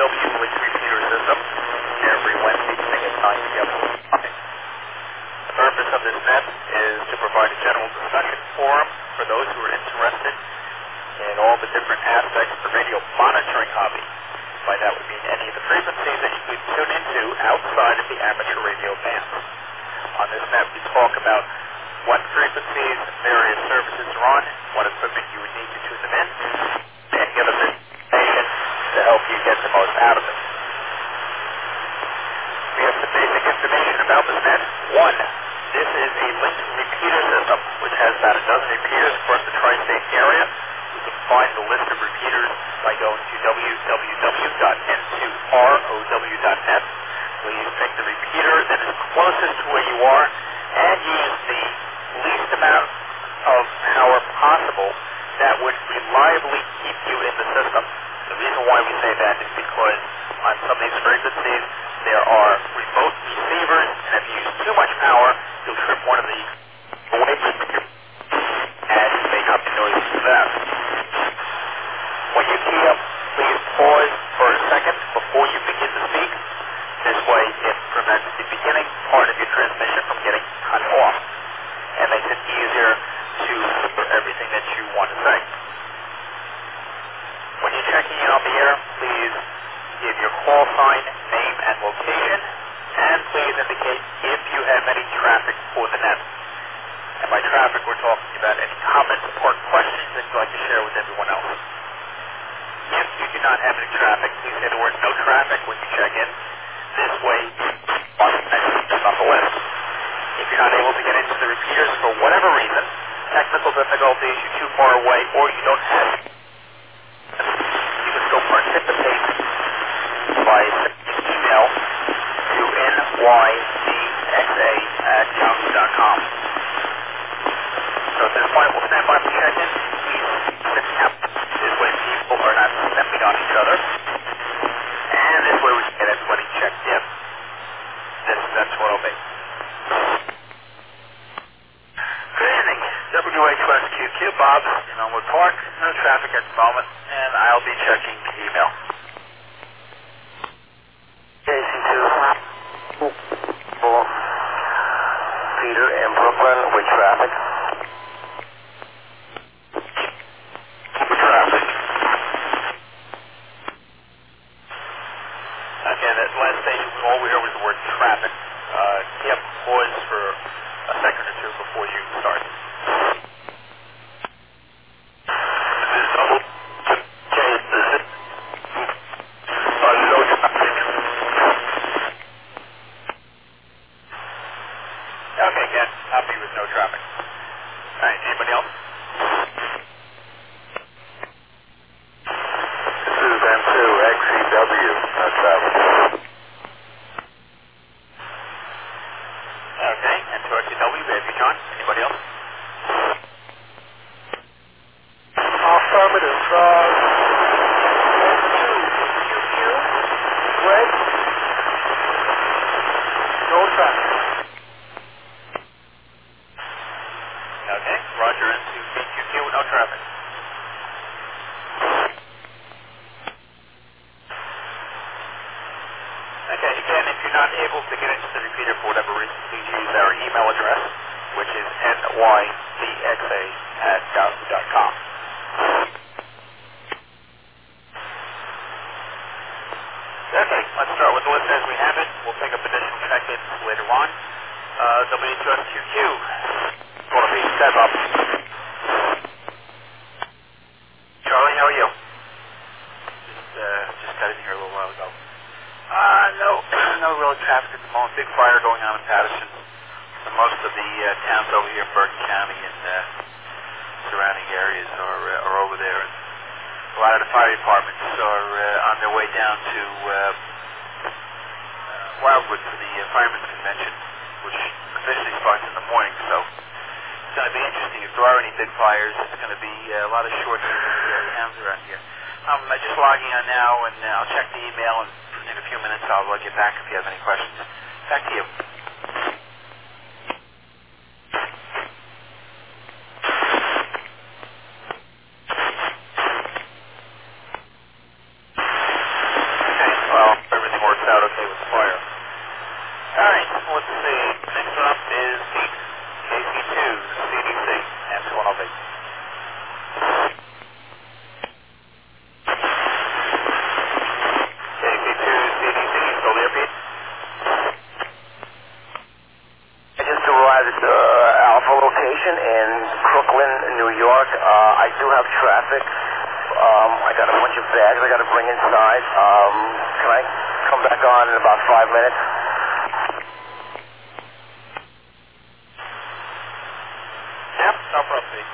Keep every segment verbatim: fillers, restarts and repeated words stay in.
W repeater system every Wednesday evening at nine p m The purpose of this net is to provide a general discussion forum for those who are interested in all the different aspects of the radio monitoring hobby. By that we mean any of the frequencies that you could tune into outside of the amateur radio band. On this net we talk about what frequencies various services are on, what equipment you would need to tune them in, and give us information to help you get the most out of it. We have some basic information about this net. One, this is a linked repeater system, which has about a dozen repeaters across the tri-state area. You can find the list of repeaters by going to w w w dot n two r o w dot net. Please pick the repeater that is closest to where you are and use the least amount of power possible that would reliably keep you in the system. The reason why we say that is because on some of these frequencies there are remote receivers, and if you use too much power, you'll trip one of the away and make up the noise for that. When you key up, please pause for a second before you begin to speak. This way it prevents the beginning part of your transmission from getting cut off and makes it easier to hear everything that you want to say. When you're checking in on the air, please give your call sign, name, and location, and please indicate if you have any traffic for the net. And by traffic, we're talking about any comments or questions that you'd like to share with everyone else. If you do not have any traffic, please say the word no traffic when you check in. This way, on the next on the list. If you're not able to get into the repeaters for whatever reason, technical difficulties, you're too far away, or you don't have it, you can still participate by sending an email to n y d x a at yahoo dot com. So at this point, we'll stand by for check-in. Please sit down. This way people are not stepping on each other. And this way we can get everybody checked in. This, that's what it'll be. Good evening. W H S Q Q, Bob in Elmwood Park. No traffic at the moment, and I'll be checking the email. J C two, Peter in Brooklyn with traffic. With traffic. Again, at last station, all we heard was the word traffic. Uh, you have to pause for a second or two before you start. This is double. Okay, this is uh, no traffic. Okay, again, happy with no traffic. All right, anybody else? This is N two X C W, no traffic. Okay, and to X C W, baby John. Anybody else? Affirmative. Uh, N two Q Q, Greg. No traffic. Okay, Roger, N two B Q Q, no traffic. Okay, again, if you're not able to get into the repeater for whatever reason, please use our email address, which is n y d x a at yahoo dot com. Okay, let's start with the list as we have it. We'll pick up additional check-ins later on. Uh, W H S Q Q, going to be step up. Charlie, how are you? Just, uh, just got in here a little while ago. Uh, no, no real traffic at the moment. Big fire going on in Patterson. So most of the uh, towns over here in Bergen County and uh, surrounding areas are uh, are over there. And a lot of the fire departments are uh, on their way down to uh, uh, Wildwood for the uh, Firemen's Convention, which officially starts in the morning. So it's going to be interesting. If there are any big fires, it's going to be uh, a lot of short days in the area towns around here. I'm uh, just logging on now, and uh, I'll check the email, and in a few minutes I'll uh, get back if you have any questions. Back to you. Okay, do have traffic. Um, I got a bunch of bags I got to bring inside. Um, can I come back on in about five minutes? Yep, no problem, Steve.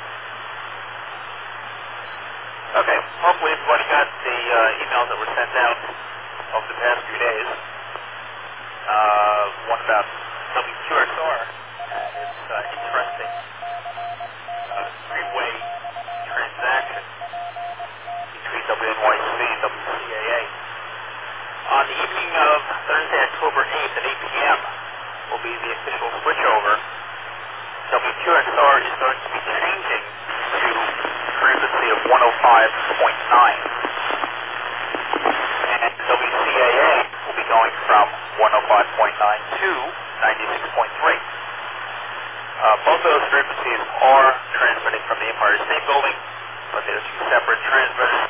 Okay, hopefully everybody got the uh, emails that were sent out over the past few days. Uh, one about W Q X R and its uh, interesting uh, three-way transaction between W N Y C and W C A A. On the evening of Thursday, October eighth at eight p m will be the official switchover. W Q X R is going to be changing to frequency of one oh five point nine. And W C A A will be going from one oh five point nine to ninety-six point three. Uh, both of those frequencies are transmitting from the Empire State Building, but they're two separate transmitters.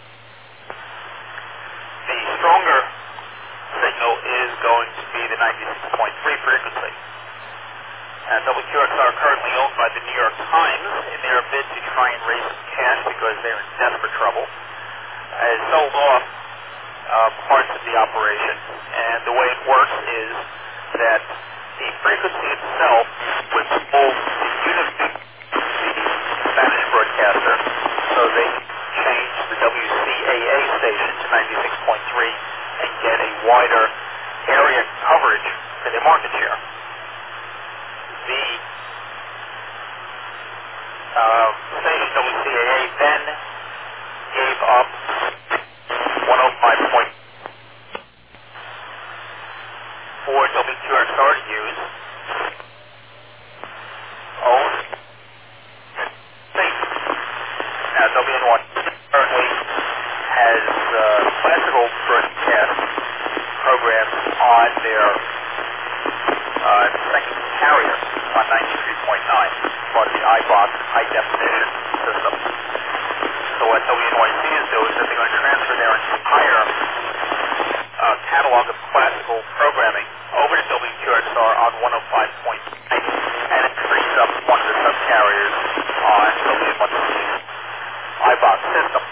The stronger signal is going to be the ninety-six point three frequency. And W Q X R are currently owned by the New York Times in their bid to try and raise some cash because they're in desperate trouble. Has sold off uh, parts of the operation, and the way it works is that the frequency itself was pulled to Univision, the Spanish broadcaster, so they changed the W C A A station to ninety-six point three and get a wider area coverage for their market share. The uh, station W C A A then gave up one oh five point for W Q X R to use. Owned. Now W N Y currently has uh, classical broadcast programs on their uh, second carrier on ninety-three point nine, part of the I BOX high definition system. So what W N Y C is doing is that they're going to transfer their entire uh, catalog of classical programming over to W Q X R on one oh five point nine, and it frees up one of the subcarriers on W N Y C's I BOX system.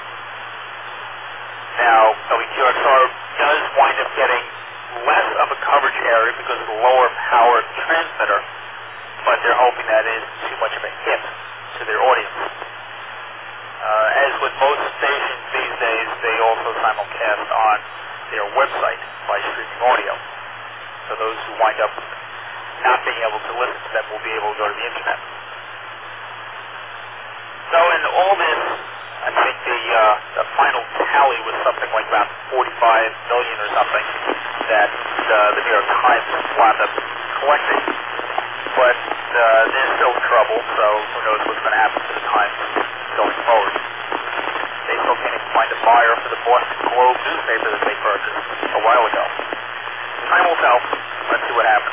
Now, W Q X R does wind up getting less of a coverage area because of the lower powered transmitter, but they're hoping that is too much of a hit to their audience. Uh, as with most stations these days, they also simulcast on their website by streaming audio. So those who wind up not being able to listen to them will be able to go to the internet. So in all this, I think the uh, the final tally was something like about forty-five million or something that uh, the New York Times wound up collecting. But uh, there's still trouble, so who knows what's going to happen to the Times going forward. They still can't even find a buyer for the Boston Globe newspaper that they purchased a while ago. Time will tell. Let's see what happens.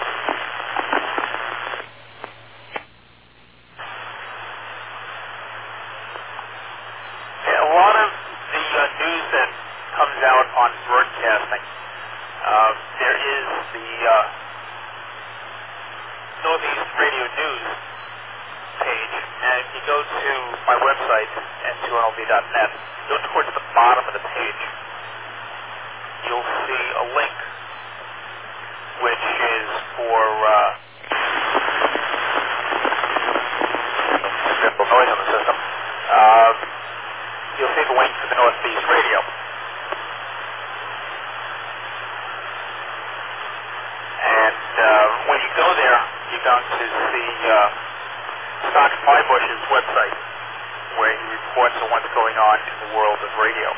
A lot of the uh, news that comes out on broadcasting, uh, there is the uh, Northeast Radio News page, and if you go to my website, N two N L V dot net, go towards the bottom of the page, you'll see a link, which is for uh, noise on the system. Uh, You'll see the link to the Northeast Radio. And uh, when you go there, you're going to see uh, Scott Flybush's website, where he reports on what's going on in the world of radio.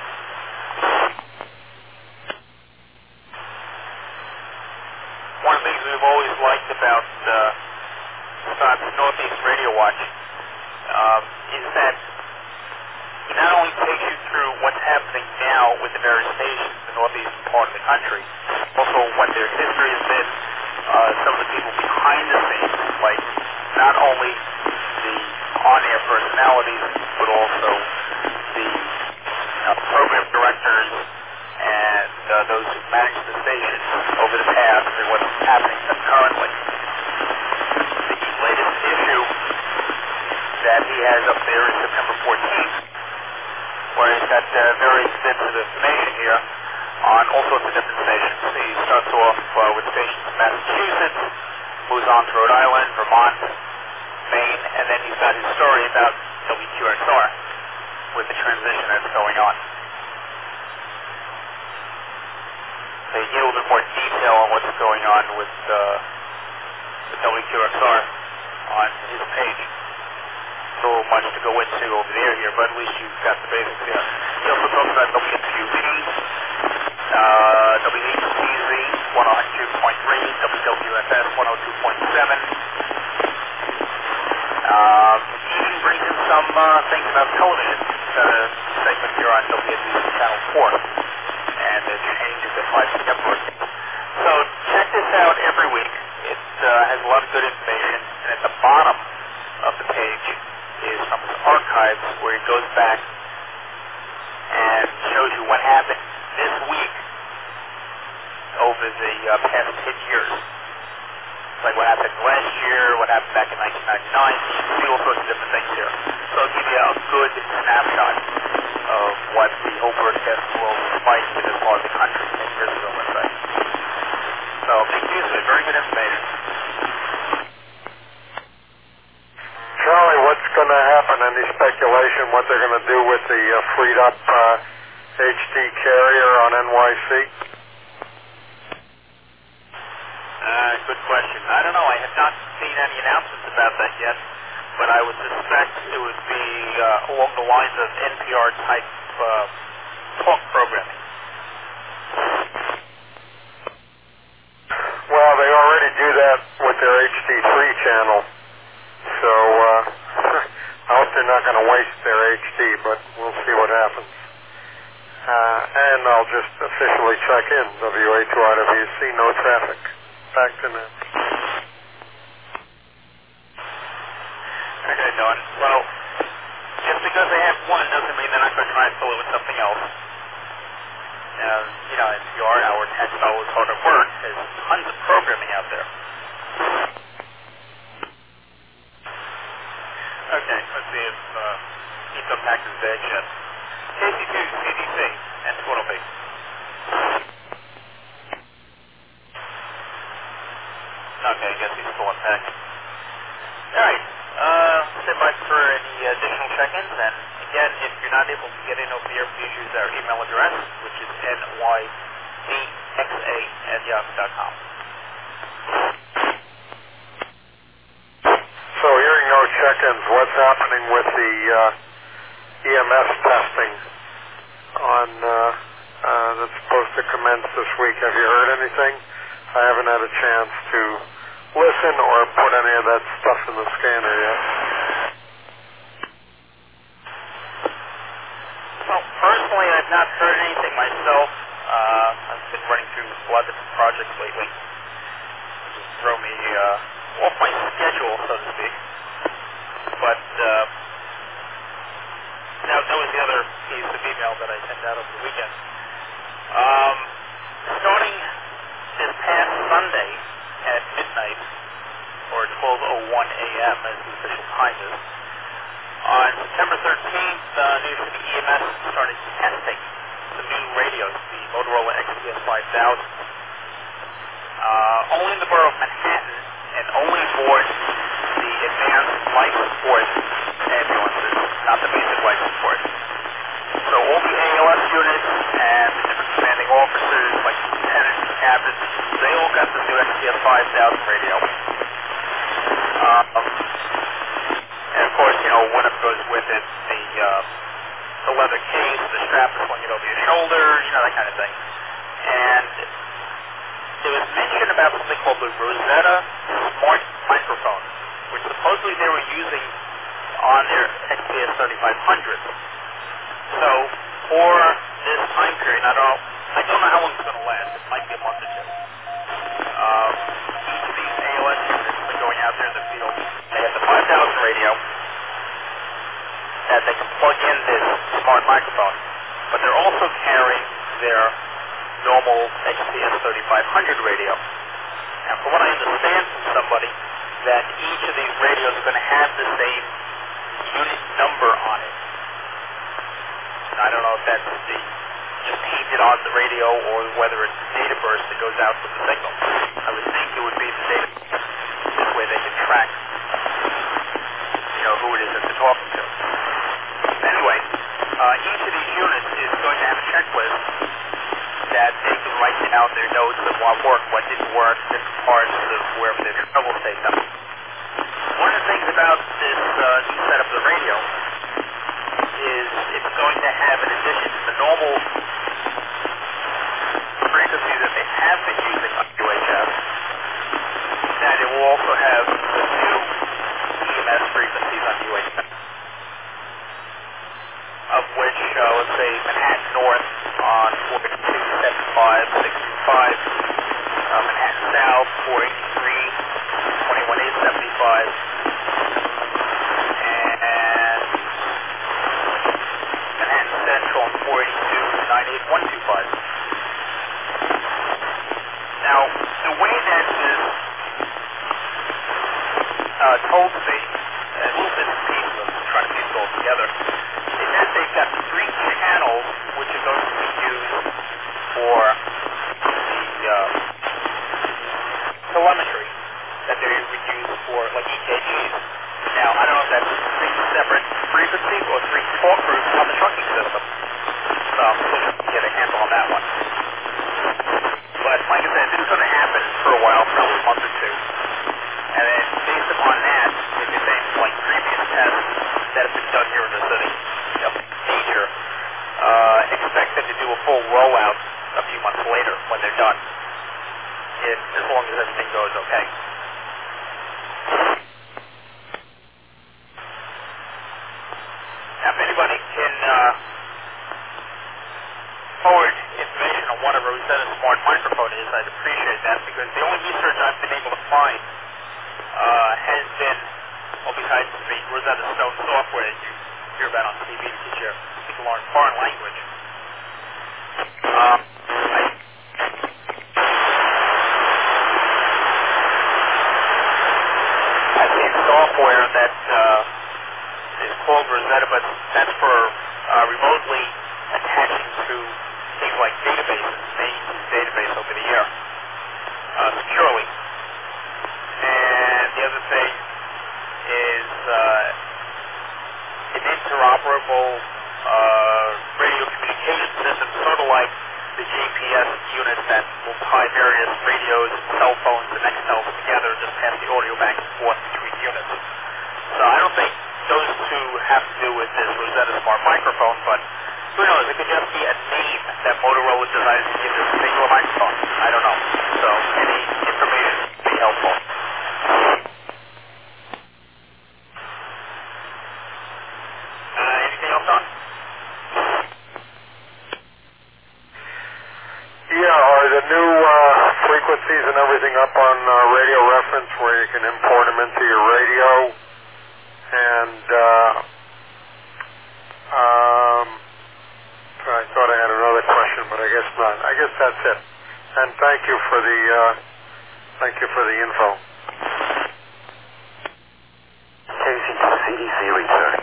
One of the things we've always liked about uh, Scott's Northeast Radio Watch um, is that he not only takes you through what's happening now with the various stations in the northeastern part of the country, also what their history has been, uh, some of the people behind the scenes, like not only the on-air personalities, but also the uh, program directors and uh, those who manage the station over the past and what's happening currently. The latest issue that he has up there is September information here on all sorts of different stations. He starts off uh, with stations in Massachusetts, moves on to Rhode Island, Vermont, Maine, and then he's got his story about W Q X R with the transition that's going on. So you get a little bit more detail on what's going on with uh, the W Q X R on his page. It's a little much to go into over there here, but at least you've got the basics here. He also talks about W F U P, uh, W H C Z one oh two point three, W W F S one oh two point seven. Um, he even brings in some uh, things about television. Got a segment here on W S B C Channel four. And the changes that five step working. So check this out every week. It uh, has a lot of good information, and at the bottom of the page is from his archives where he goes back and shows you what happened this week over the uh, past ten years. It's like what happened last year, what happened back in nineteen ninety-nine. You can see all sorts of different things here. So it'll give you a good snapshot of what the whole broadcast world was like in this part of the country ten years ago, let's say. So make use of it. Very good information. Charlie, what's going to happen? Any speculation what they're going to do with the uh, freed up uh, H D carrier on N Y C? Uh, good question. I don't know. I have not seen any announcements about that yet, but I would suspect it would be uh, along the lines of N P R type uh, talk programming. Well, they already do that with their H D three channel, so uh, I hope they're not going to waste their H D, but we'll see what happens. Uh, and I'll just officially check in, W A two I W C, no traffic. Back to net. Okay, Don. Well, just because they have one doesn't mean they're not going to try and fill it with something else. Uh, you know, N P R, our ten dollars harder work, has tons of programming out there. Okay, let's see if uh, he's unpacked his bag yet. K C two, C D C, and Twiddle B. Okay, I guess he's still unpacked. Alright, uh, sit by for any additional check-ins, and again, if you're not able to get in over here, please use our email address, which is N Y D X A at yahoo dot com. So hearing no check-ins, what's happening with the uh, E M S testing on uh, uh, that's supposed to commence this week? Have you heard anything? I haven't had a chance to listen or put any of that stuff in the scanner yet. Well, personally, I've not heard anything myself. Uh, I've been running through a lot of different projects lately. Just throw me uh, off my schedule, so to speak. But uh, now that was the other piece of email that I sent out over the weekend. Um, starting this past Sunday at midnight, or twelve oh one a m as the official time is, on September thirteenth, uh, New York City E M S started testing some new radios, the Motorola X P S five thousand. Uh, only in the borough of Manhattan, and only for the advanced life support ambulances, not the basic life support. So all the A L S units and the different commanding officers, like lieutenants and captains, they all got the new X P S five thousand radio. Um, and of course, you know, whatever goes with it, the, uh, the leather case, the strap is slung it over your shoulder, you know, that kind of thing. And there was mention about something called the Rosetta Smart Microphone, which supposedly they were using on their X P S thirty-five hundred. So, for this time period, I don't, I don't know how long it's going to last. It might be a month or two. Um, each of these A L S units that are going out there in the field, they have the five thousand radio that they can plug in this smart microphone, but they're also carrying their normal X P S thirty-five hundred radio. And from what I understand from somebody, that each of these radios are going to have the same unit number on it. I don't know if that's the just painted on the radio or whether it's the data burst that goes out with the signal. I would think it would be the data burst. This way they can track, you know, who it is that they're talking to. Anyway, uh, each of these units is going to have a checklist that they can write down their notes of what worked, what didn't work, different parts of wherever their trouble takes them. One of the things about this uh, new setup of the radio is it's going to have, in addition to the normal frequency that they have been using on U H F, that it will also have the new E M S frequencies on U H F, of which, uh, let's say, Manhattan North on four eighty-two seventy-five, six twenty-five, uh, Manhattan South four eighty-three, twenty-one eight seventy-five, and Manhattan Central on four eighty-two nine eight one two five. Now, the way that this uh, told to be, a little bit of pieces of trying to piece it all together, is that they've got three channels which are going to be used for the uh, telemetry that they would use for like E K Gs. Now, I don't know if that's three separate frequencies or three talk groups on the trucking system. So I'm still trying to get a handle on that one. But like I said, this is going to happen for a while, probably a month or two. And then based upon that, if you think like previous tests that have been done here in the city of nature, uh, expect them to do a full rollout a few months later when they're done, if, as long as everything goes okay. Now, if anybody can uh, forward information on what a Rosetta Smart microphone is, I'd appreciate that, because the only research I've been able to find uh, has been, well, besides the Rosetta Stone software that you hear about on T V to teach you to learn foreign language. Um, I, I've seen software that uh, is called Rosetta, but that's for uh, remotely attaching to things like databases, main database over the air, uh, securely. And the other thing is uh, an interoperable uh, radio communication system, sort of like the G P S unit that will tie various radios, cell phones, and Nextels together and just pass the audio back and forth between units. So I don't think those two have to do with this Rosetta Smart microphone, but who knows, it could just be a name that Motorola decided to give this singular microphone. I don't know. So any information would be helpful. Uh, anything else on? Yeah, are the new uh, frequencies and everything up on uh, Radio Reference where you can import them into your radio? And uh, um, I thought I had another question, but I guess not. I guess that's it. And thank you for the uh, thank you for the info. Casey to C D C returning.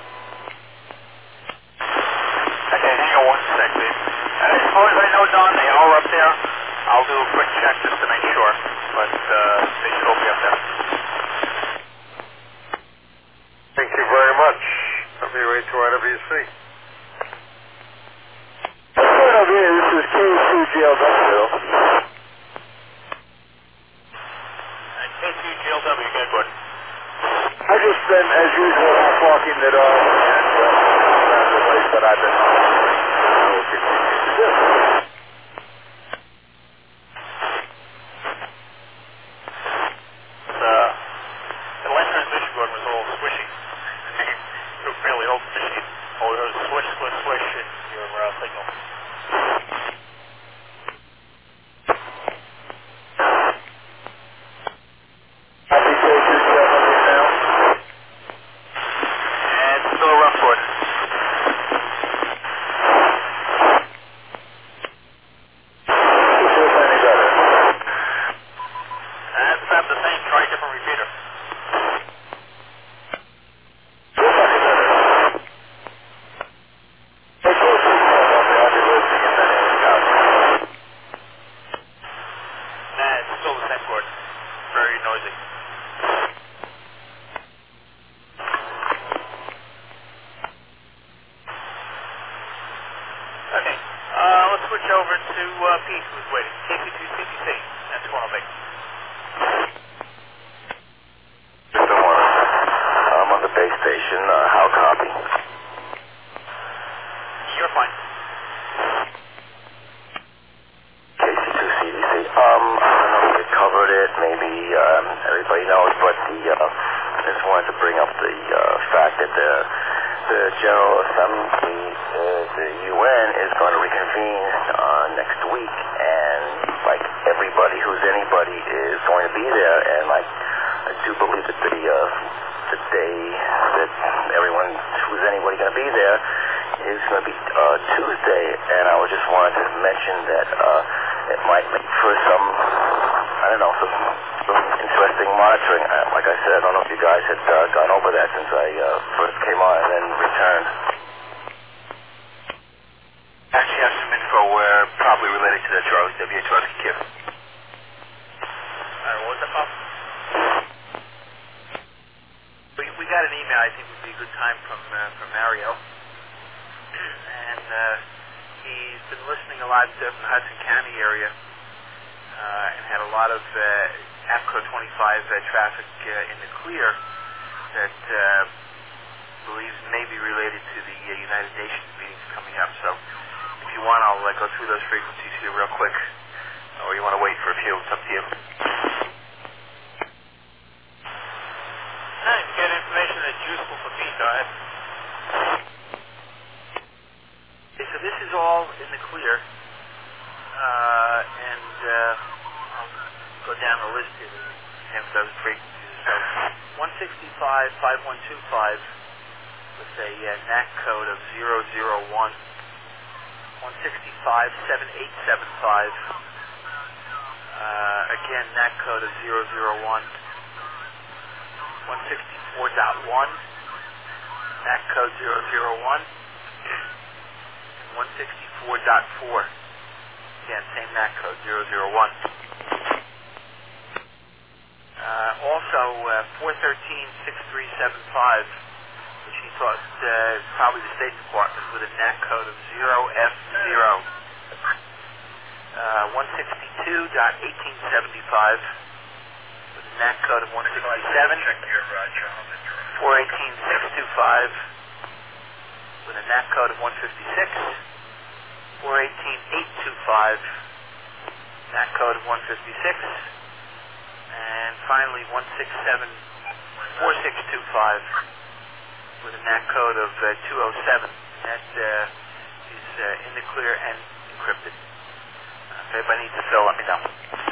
Okay, hang on one sec, please. Uh, as far as I know, Don, they are up there. I'll do a quick check just to make sure, but uh, they should all be up there. Thank you very much. W A two I W C. This is K two G L W. K two G L W, good, good. I just been, as usual, off walking the dog and uh, around the place that I've been on. I will continue to do. Uh, the last transmission board was a little squishy. It was fairly old machine. Oh, it was swish, swish, swish in your uh, signal. Who's waiting? K C two C B C. That's Toronto Bay. Mister Warner, I'm on the base station. Uh, how copy? You're fine. K C two C D C. Um, I don't know if you covered it. Maybe um, everybody knows, but the uh, I just wanted to bring up the uh, fact that the the General Assembly, uh, the U N, is going to reconvene uh, next week, and like everybody who's anybody is going to be there, and like I do believe that the uh, the day that everyone who's anybody going to be there is going to be uh, Tuesday, and I was just wanted to mention that uh, it might make for some, I don't know, some, some interesting monitoring. Uh, like I said, I don't know if you guys had uh, gone over that since I uh, first came on and then returned. Actually have some info where probably related to the Charlie W H Rusky Q. Alright, what was that, Bob? We, we got an email I think would be a good time from uh, from Mario. And uh, he's been listening a lot uh, from the Hudson County area uh, and had a lot of uh, APCO twenty-five uh, traffic uh, in the clear that uh, believes may be related to the uh, United Nations meetings coming up. So if you want, I'll uh, go through those frequencies here real quick. Or you want to wait for a few, it's up to you. Nice, get information that's useful for me, go ahead. Okay, so this is all in the clear, uh, and uh, I'll go down the list here to have those frequencies. So one sixty-five five one two five with a uh, N A C code of zero zero one, one sixty-five seven eight seven five, uh, again N A C code of zero zero one, one sixty-four dot one, N A C code zero zero one, one sixty-four dot four, again, same N A C code, zero zero one. Uh, also, uh, four thirteen six three seven five, which he thought uh, is probably the State Department, with a N A C code of zero F zero. Uh, one sixty-two dot eighteen seventy-five, with a N A C code of one sixty-seven. four eighteen six two five, with a N A C code of one fifty-six. four eighteen eight two five, N A C code of one fifty-six, and finally one sixty-seven four six two five with a N A C code of uh, two oh seven. That uh, is uh, in the clear and encrypted. Uh, if anybody needs to fill, let me know.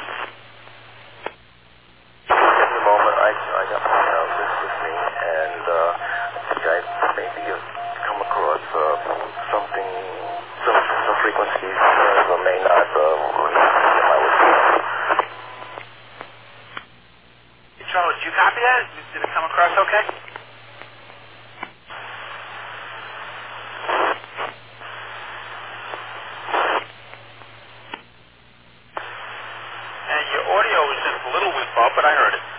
In the moment, I, I got my uh, list with me, and uh, I think I maybe have come across uh, something, some, some frequencies uh, or may not uh, I was Hey, Charles, did you copy that? Did it come across okay? And your audio was just a little weak, Bob, but I heard it.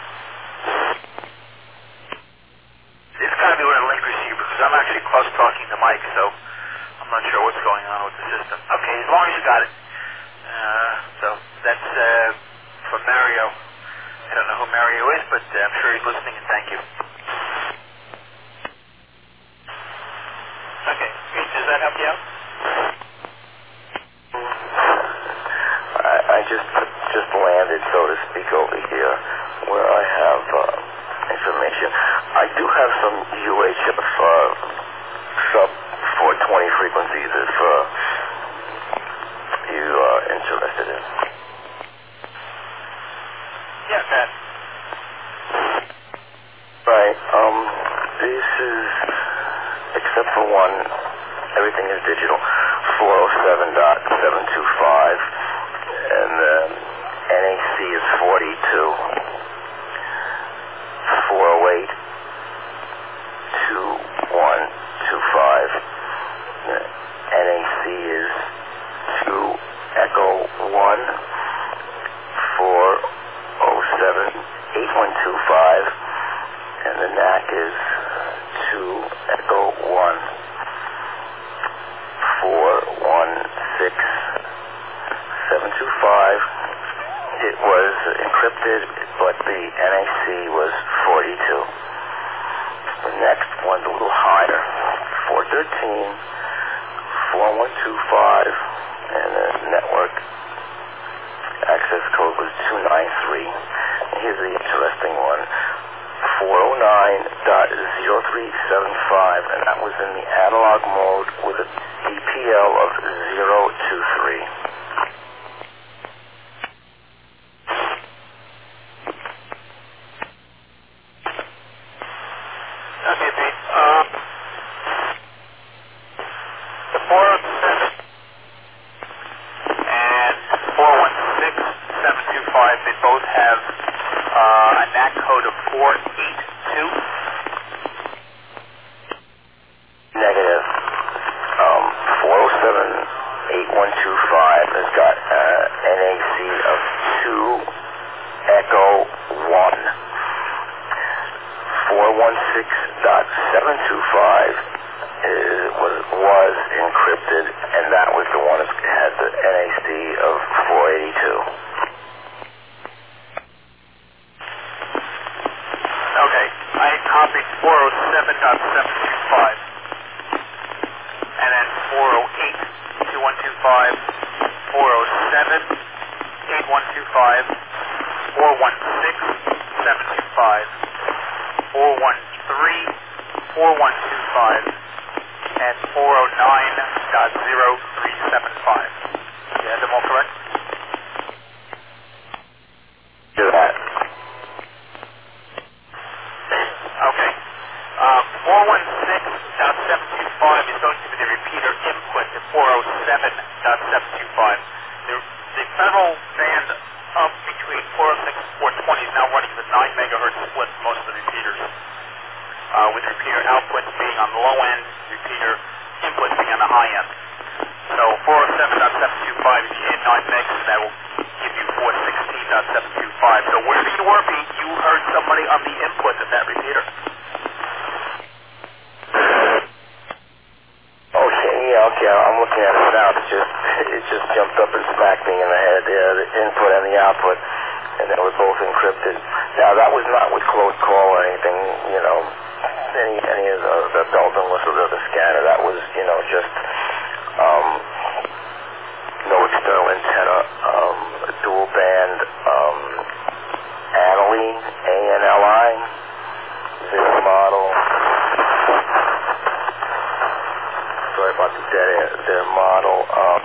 It's got to be with a link receiver, because I'm actually close talking to Mike, so I'm not sure what's going on with the system. Okay, as long as you got it. Uh, so that's uh, from Mario. I don't know who Mario is, but uh, I'm sure he's listening, and thank you. Okay, Pete, does that help you out? I, I just just landed, so to speak, over here where I have uh, information. I do have some U H F uh, sub four twenty frequencies if uh, you are interested in. Yeah, Pat. Right. Um, this is, except for one, everything is digital. four oh seven dot seven two five, and then N A C is forty-two. four oh eight two one two five. N A C two five, it was encrypted, but the N A C was four eighty-two. The next one's a little higher, four thirteen, four one two five, and the network access code was two nine three. And here's the interesting one, four oh nine dot zero three seven five, and that was in the analog mode with a D P L of zero two three. Okay, Pete. Um, the four oh seven and four one six seven two five, they both have uh, a N A C code of four eight two. Negative. Um, four oh seven eight one two five has got uh, N A C of two Echo one. four one six dot seven two five is, was, was encrypted, and that was the one that had the N A C of four eighty-two. Okay, I copied four oh seven dot seven two five, and then four oh eight two one two five, four oh seven eight one two five, four one six seven two five, four one three four one two five, and four oh nine dot zero three seven five. You had them all correct? Do that. Okay. Uh, four one six dot seven two five is going to be the repeater input to four oh seven dot seven two five. The, the federal band up between four oh six and four twenty is now running the nine megahertz split for most of the repeaters, uh, with repeater outputs being on the low end, repeater inputs being on the high end. So four oh seven dot seven two five, if you add nine megs, that will give you four sixteen dot seven two five. So wherever you were, Pete, you heard somebody on the input of that repeater. Okay, yeah, okay, I'm looking at it now. It just, it just jumped up and smacked me in the head, yeah, the input and the output, and they were both encrypted. Now, that was not with close call or anything, you know, any, any of the, the bells and whistles of the scanner. That was, you know, just, um, no external antenna, um, dual band, um, Annaly, A N L I, this model. Sorry about the dead air. Their model, um,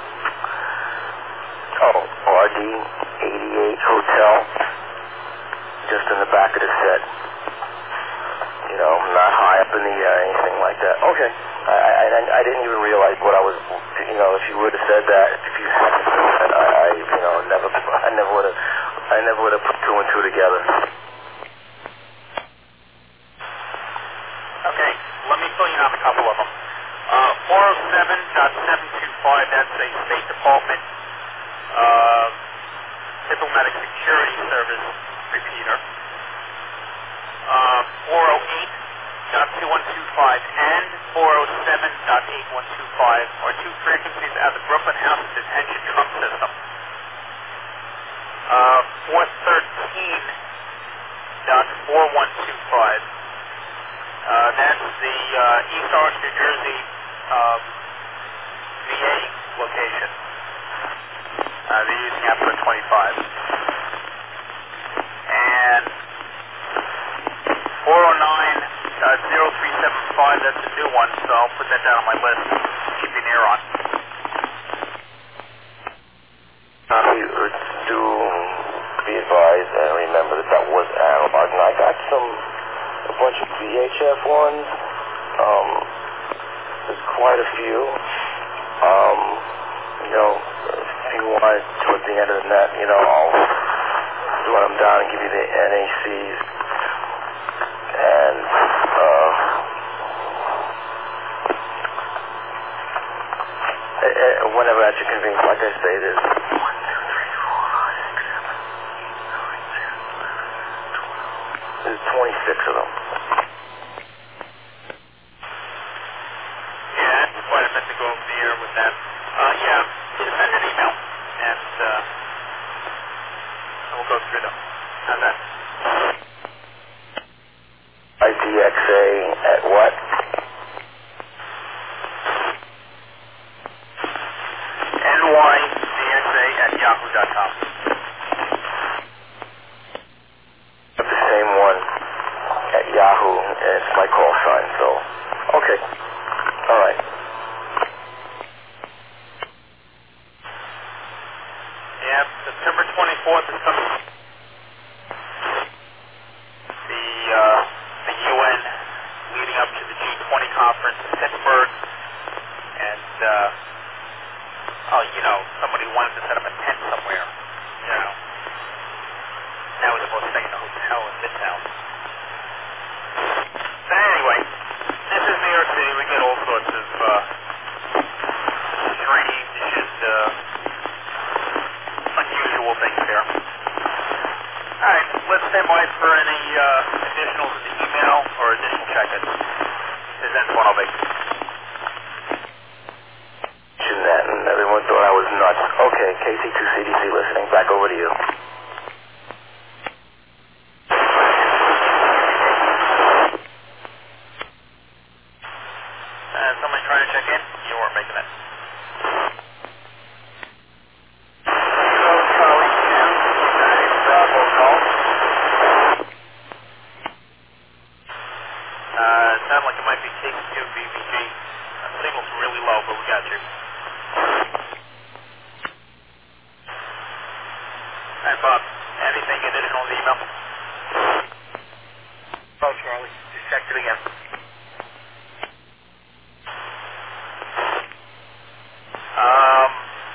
oh, R D eighty-eight Hotel, just in the back of the set. You know, not high up in the air, anything like that. Okay. I, I, I didn't even realize what I was, you know, if you would have said that, if you hadn't said that, I, I you know, never, I never would have, I never would have put two and two together. Okay, let me fill you in on a couple of them. Uh, four oh seven dot seven two five, that's a State Department uh, Diplomatic Security Service repeater. Uh, four oh eight dot two one two five and four oh seven dot eight one two five are two frequencies out of the Brooklyn House of Detention trunk system. Uh, four thirteen dot four one two five. Uh, that's the uh, East Orange, New Jersey um, V A location. Uh, they're using output twenty-five. And four oh nine dot zero three seven five, that's a new one, so I'll put that down on my list. Keep an ear on. Uh, you do be advised and remember that that was analog. And I got some, a bunch of V H F ones. Um, there's quite a few. Um, you know, if you want, towards the end of the net, you know, I'll run them down and give you the N A Cs. And, uh, whenever at your convenience, like I say, there's one, two, three, four, five, six, seven, eight, nine, ten, eleven, twelve. There's twenty-six of them. Yeah, that's quite a bit to go over the air with that. Uh, yeah, just send an email, and uh, yahoo dot com. The same one at Yahoo. It's my call sign, so okay. All right. Yeah, September twenty-fourth is coming. The uh, the U N leading up to the G twenty conference in Pittsburgh, and uh, oh, you know, somebody wanted to set up a tent somewhere. You know, now we're supposed to stay in a hotel in Midtown. But anyway, this is New York City. We get all sorts of uh, strange and uh, unusual things here. All right, let's stand by for any uh, additionals in the email or additional check-ins. This ends one I'll make. That and everyone thought I was nuts. Okay, K C two C D C listening. Back over to you. Uh, somebody trying to check in? You weren't making it. Hello, Charlie two. Nice, Bravo call. Uh, it sounded like it might be K C two B B G. Uh, signal's really low, but we got you. Alright, Bob. Anything additional in the email? Oh, Charlie. Just checked it again. Um,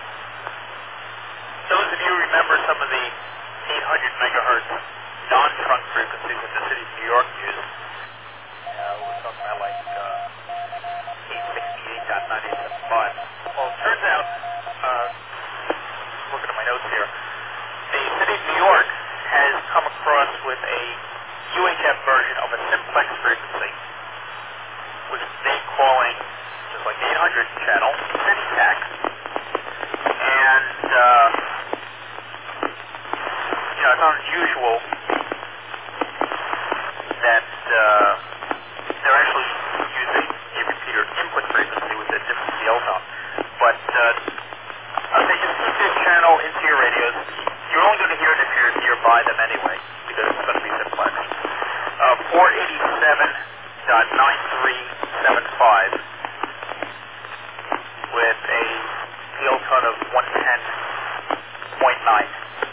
those of you who remember some of the eight hundred megahertz non-trunk frequencies that the city of New York used, uh, we're talking about like uh, eight sixty-eight dot nine eight seven five. Well, it turns out, uh, looking at my notes here, the city of New York has come across with a U H F version of a simplex frequency, which they're calling, just like the eight hundred channel, CityTac. And, uh, you know, it's unusual that uh, they're actually using a repeater input frequency with a different C L tone. But uh, they just keep this channel into your radios. You're only going to hear it if you're nearby them anyway, because it's going to be simplex. Uh, four eighty-seven dot nine three seven five with a C L tone of one ten point nine.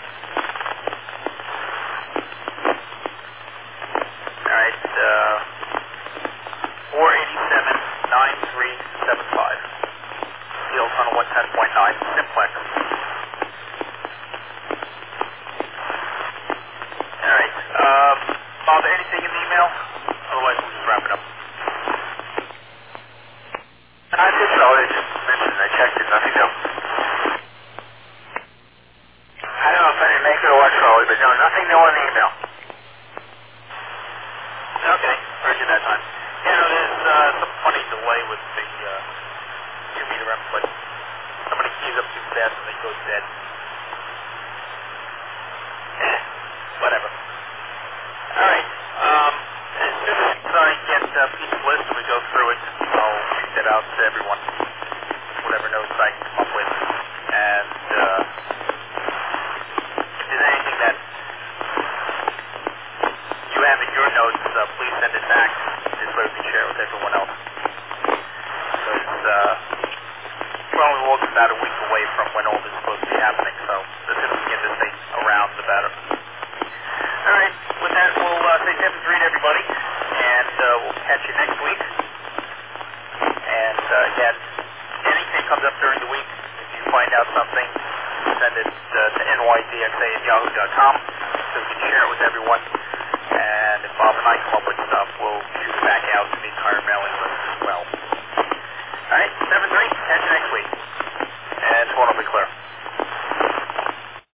Alright, uh, four eighty-seven nine three seven five. C L tone of one ten point nine, simplex. Alright, um, Bob, anything in the email? Otherwise, we'll just wrap it up. I did so, I just mentioned I checked it, nothing new. I don't know if I didn't make it or what, Charlie, but no, nothing new on the email. Okay, heard you that time. Yeah, no, there's uh, some funny delay with the uh, two meter input. Somebody keys up too fast and they go dead. Eh, whatever. Alright, um, as soon as I get a uh, piece of list and we go through it, I'll shoot that out to everyone. Whatever notes I can come up with. And, uh, if there's anything that you have in your notes, uh, please send it back. This way we can share it with everyone else. Because, uh, we're only walking about a week away from when all this is supposed to be happening, so the sooner we get this thing around, the better. Alright, with that, we'll uh, say seven three to everybody, and uh, we'll catch you next